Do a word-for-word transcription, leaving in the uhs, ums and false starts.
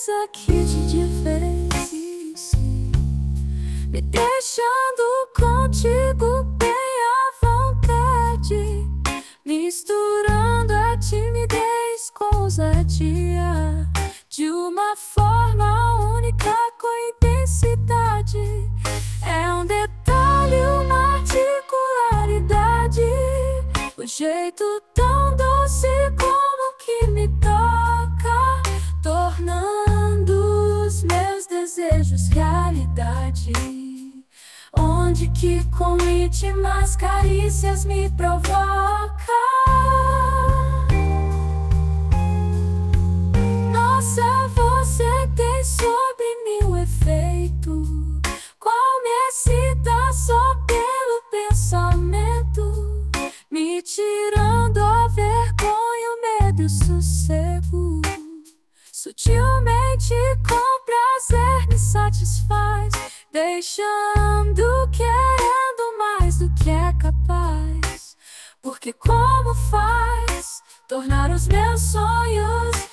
coisa que te diferencia, me deixando contigo bem à vontade, misturando a timidez com ousadia, de uma forma única com intensidade. É um detalhe, uma particularidade, o jeito tão doce como que me toca, tornando os meus desejos realidade. Onde que com íntimas carícias me provoca. Nossa, você tem sobre mim um efeito, qual me excita só pelo pensamento, me tirando a vergonha, o medo e o sossego. Sutilmente com prazer me satisfaz, deixando querendo mais do que é capaz. Porque como faz tornar os meus sonhos